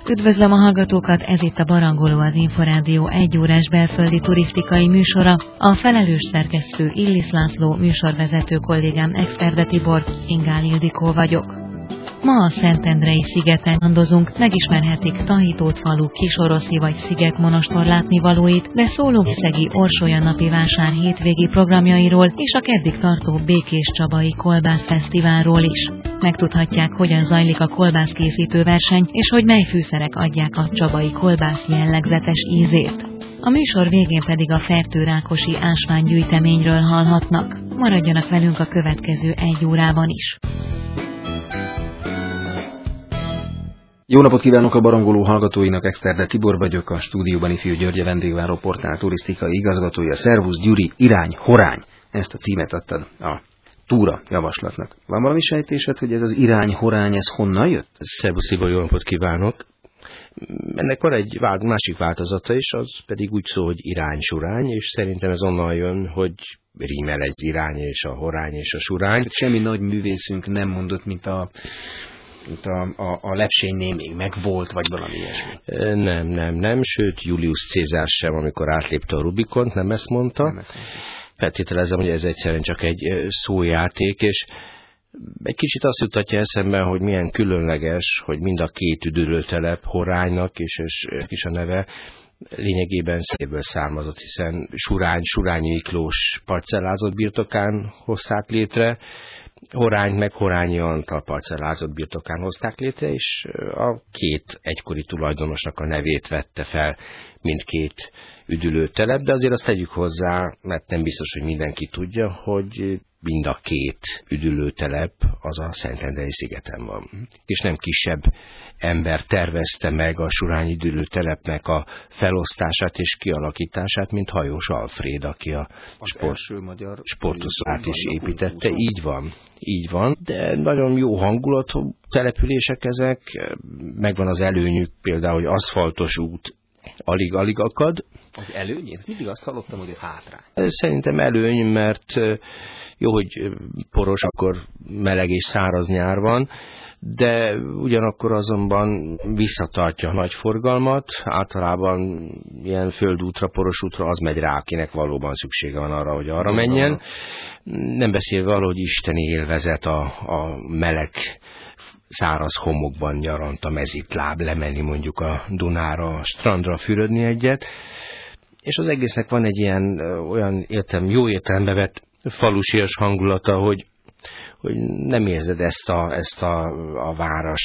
Üdvözlöm a hallgatókat, ez itt a Barangoló, az Inforádió egyórás belföldi turisztikai műsora. A felelős szerkesztő Illis László, műsorvezető kollégám Exterde Tibor, Ingál Ildikó vagyok. Ma a Szentendrei szigeten landozunk, megismerhetik Tahitót falu kisoroszi vagy szigetmonostor látnivalóit, de Szólókszegi Orsolya napi vásár hétvégi programjairól és a keddig tartó Békés Csabai Kolbászfesztiválról is. Megtudhatják, hogyan zajlik a kolbászkészítő verseny, és hogy mely fűszerek adják a csabai kolbász jellegzetes ízét. A műsor végén pedig a Fertőrákosi ásványgyűjteményről hallhatnak. Maradjanak velünk a következő egy órában is. Jó napot kívánok a Barangoló hallgatóinak, Exterde Tibor vagyok, a stúdióban Ifjú György vendégváró portál turisztikai igazgatója. Szervusz Gyuri, irány, horány, ezt a címet adtad a túra javaslatnak. Van valami sejtésed, hogy ez az irány, horány, ez honnan jött? Szervusz Ibo, jó napot kívánok! Ennek van egy másik változata is, az pedig úgy szól, hogy irány, surány, és szerintem ez onnan jön, hogy rímel egy irány és a horány és a surány. Semmi nagy művészünk nem mondott, mint a lepsénynél még megvolt, vagy valami ilyesmi. Nem, sőt Julius Cézár sem, amikor átlépte a Rubikont, nem ezt mondta. Feltételezem, hogy ez egyszerűen csak egy szójáték, és egy kicsit azt jutatja eszembe, hogy milyen különleges, hogy mind a két üdülőtelep, Horánynak és a neve lényegében szélből származott, hiszen Surányi Miklós parcellázott birtokán hozták létre, Horányt meg Horányi Antal parcellázott birtokán hozták létre, és a két egykori tulajdonosnak a nevét vette fel mindkét üdülőtelep, de azért azt tegyük hozzá, mert nem biztos, hogy mindenki tudja, hogy mind a két üdülőtelep az a Szentendrei szigeten van. És nem kisebb ember tervezte meg a surányi üdülőtelepnek a felosztását és kialakítását, mint Hajós Alfréd, aki a sportoszlát is építette. Így van, de nagyon jó hangulatú települések ezek, megvan az előnyük például, hogy aszfaltos út alig akad. Az előny? Én mindig azt hallottam, hogy ez hátrány. Szerintem előny, mert jó, hogy poros, akkor meleg és száraz nyár van, de ugyanakkor azonban visszatartja a nagy forgalmat, általában ilyen földútra, poros útra az megy rá, akinek valóban szüksége van arra, hogy arra menjen. Nem beszélve arról, hogy isteni élvezet a meleg, száraz homokban nyaranta mezitláb, lemenni mondjuk a Dunára, a strandra fürödni egyet, és az egésznek van egy ilyen olyan jó értelembe vett falusias hangulata, hogy nem érzed ezt a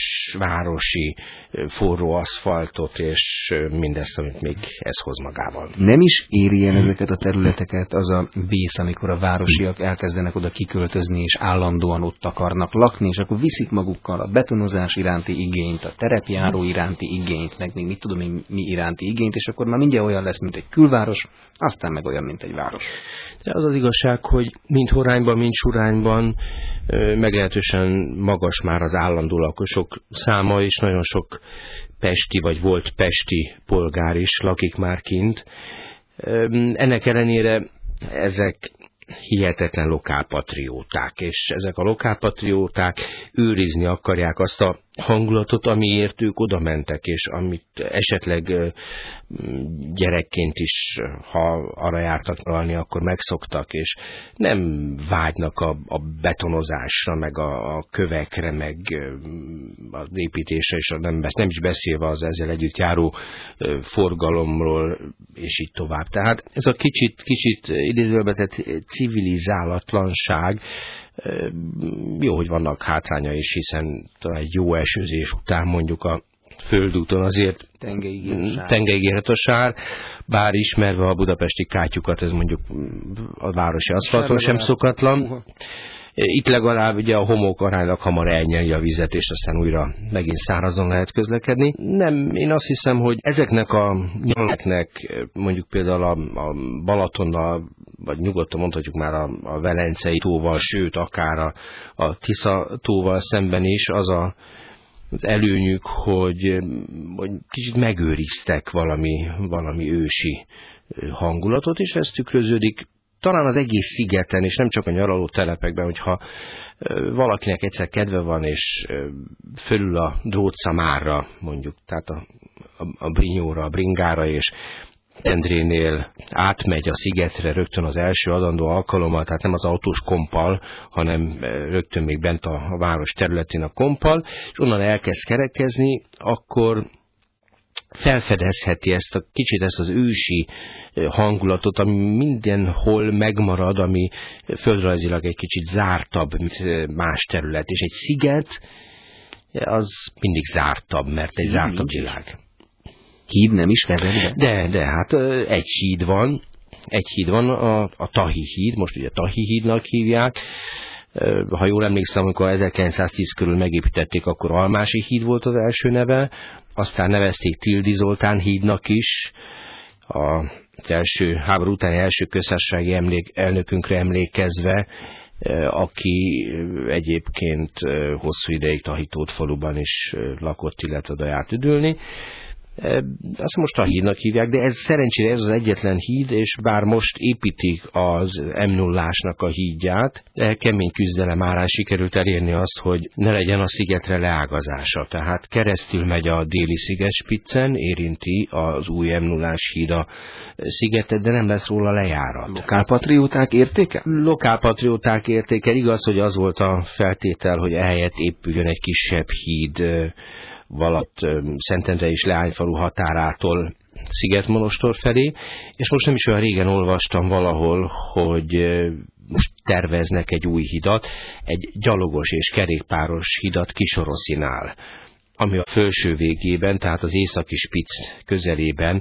városi forró aszfaltot, és mindezt, amit még ez hoz magával. Nem is éri el ezeket a területeket az a vész, amikor a városiak elkezdenek oda kiköltözni, és állandóan ott akarnak lakni, és akkor viszik magukkal a betonozás iránti igényt, a terepjáró iránti igényt, meg még mit tudom én mi iránti igényt, és akkor már mindjárt olyan lesz, mint egy külváros, aztán meg olyan, mint egy város. De az az igazság, hogy mind Horányban, mind Surányban meglehetősen magas már az állandó lakosok száma, és nagyon sok pesti vagy volt pesti polgár is lakik már kint. Ennek ellenére ezek hihetetlen lokálpatrióták, és ezek a lokálpatrióták őrizni akarják azt a hangulatot, amiért ők oda mentek, és amit esetleg gyerekként is, ha arra jártak nyaralni, akkor megszoktak, és nem vágynak a betonozásra, meg a kövekre, meg az építésre, és nem is beszélve az ezzel együtt járó forgalomról, és így tovább. Tehát ez a kicsit idézőjelbe tett civilizálatlanság, jó, hogy vannak hátránya is, hiszen talán egy jó esőzés után mondjuk a földúton azért tengeigérhet a sár, bár ismerve a budapesti kátyukat, ez mondjuk a városi aszfalton sem szokatlan. Itt legalább ugye a homok aránylag hamar elnyeli a vizet, és aztán újra megint szárazon lehet közlekedni. Nem, én azt hiszem, hogy ezeknek a nyelveknek, mondjuk például a Balatonnal, vagy nyugodtan mondhatjuk már a Velencei tóval, sőt akár a Tisza tóval szemben is az előnyük, hogy kicsit megőriztek valami ősi hangulatot, és ez tükröződik talán az egész szigeten, és nem csak a nyaraló telepekben, hogyha valakinek egyszer kedve van, és fölül a Drótszamára, mondjuk, tehát a Brinyóra, a Bringára, és Endrénél átmegy a szigetre rögtön az első adandó alkalommal, tehát nem az autós kompal, hanem rögtön még bent a város területén a kompal, és onnan elkezd kerekezni, akkor felfedezheti kicsit ezt az ősi hangulatot, ami mindenhol megmarad, ami földrajzilag egy kicsit zártabb, mint más terület. És egy sziget, az mindig zártabb, mert egy zártabb világ. Híd nem is vezet be? De, hát egy híd van, a Tahi híd, most ugye Tahi hídnak hívják. Ha jól emlékszem, amikor 1910 körül megépítették, akkor Almási híd volt az első neve, aztán nevezték Tildy Zoltán hídnak is, a háború utáni első köztársasági elnökünkre emlékezve, aki egyébként hosszú ideig Tahi-Tóth faluban is lakott, illetve oda járt üdülni. Azt most a hídnak hívják, de ez szerencsére ez az egyetlen híd, és bár most építik az M0-ásnak a hídját, de kemény küzdelem árán sikerült elérni azt, hogy ne legyen a szigetre leágazása. Tehát keresztül megy a déli szigetspiccen, érinti az új M0-ás híd a szigetet, de nem lesz róla lejárat. Lokálpatrióták értéke? Lokálpatrióták értéke. Igaz, hogy az volt a feltétel, hogy ehelyett épüljön egy kisebb híd valatt Szentendre és Leányfalu határától Szigetmonostor felé, és most nem is olyan régen olvastam valahol, hogy most terveznek egy új hidat, egy gyalogos és kerékpáros hidat Kisoroszinál, ami a felső végében, tehát az északi spic közelében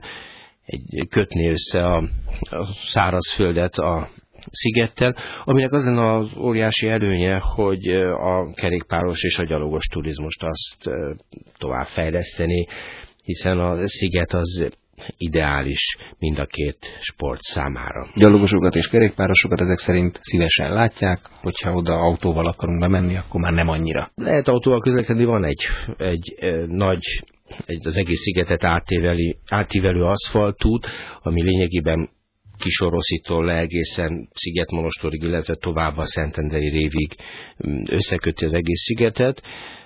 kötné össze a szárazföldet a szigettel, aminek az lenne az óriási előnye, hogy a kerékpáros és a gyalogos turizmust azt tovább fejleszteni, hiszen a sziget az ideális mind a két sport számára. Gyalogosokat és kerékpárosokat ezek szerint szívesen látják, hogyha oda autóval akarunk bemenni, akkor már nem annyira. Lehet autóval közlekedni, van egy nagy, az egész szigetet átívelő aszfaltút, ami lényegében Kisoroszitól le egészen Szigetmonostorig, illetve tovább a Szentendrei révig összeköti az egész szigetet,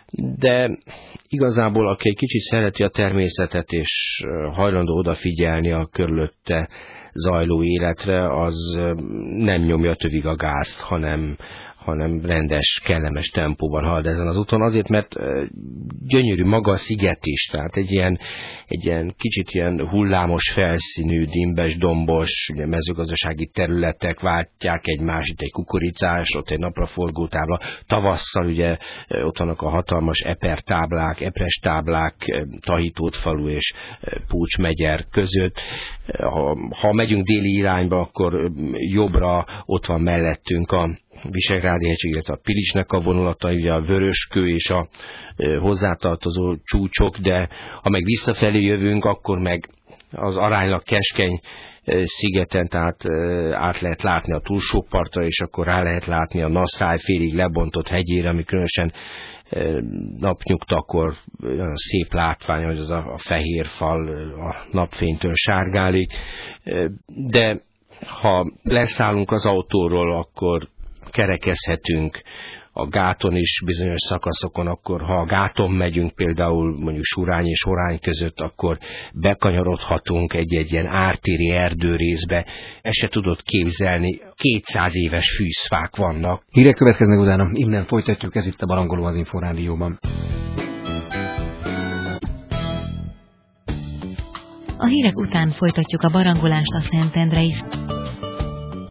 de igazából aki egy kicsit szereti a természetet és hajlandó odafigyelni a körülötte zajló életre, az nem nyomja tövig a gázt, hanem rendes, kellemes tempóban halad ezen az úton, azért, mert gyönyörű maga a sziget is, tehát egy ilyen kicsit ilyen hullámos felszínű, dimbes, dombos, ugye mezőgazdasági területek váltják egymást, itt egy kukoricás, ott egy napraforgótábla, tavasszal ugye ott vannak a hatalmas epres táblák, Tahi-Tóth falu és Pócs megyer között. Ha megyünk déli irányba, akkor jobbra ott van mellettünk a Visegrádi-hegység, illetve a Pilisnek a vonulata, ugye a Vöröskő és a hozzátartozó csúcsok, de ha meg visszafelé jövünk, akkor meg az aránylag keskeny szigeten, tehát át lehet látni a túlsó partra, és akkor rá lehet látni a Naszály félig lebontott hegyére, ami különösen napnyugtakor olyan szép látvány, hogy az a fehér fal a napfénytől sárgálik, de ha leszállunk az autóról, akkor kerekezhetünk a gáton is bizonyos szakaszokon, akkor ha a gáton megyünk, például mondjuk Surány és Horány között, akkor bekanyarodhatunk egy ilyen ártéri erdőrészbe. Ezt se tudod képzelni, 200 éves fűszfák vannak. Hírek következnek utána, innen folytatjuk, ez itt a Barangoló az Inforádióban. A hírek után folytatjuk a barangolást a Szentendrei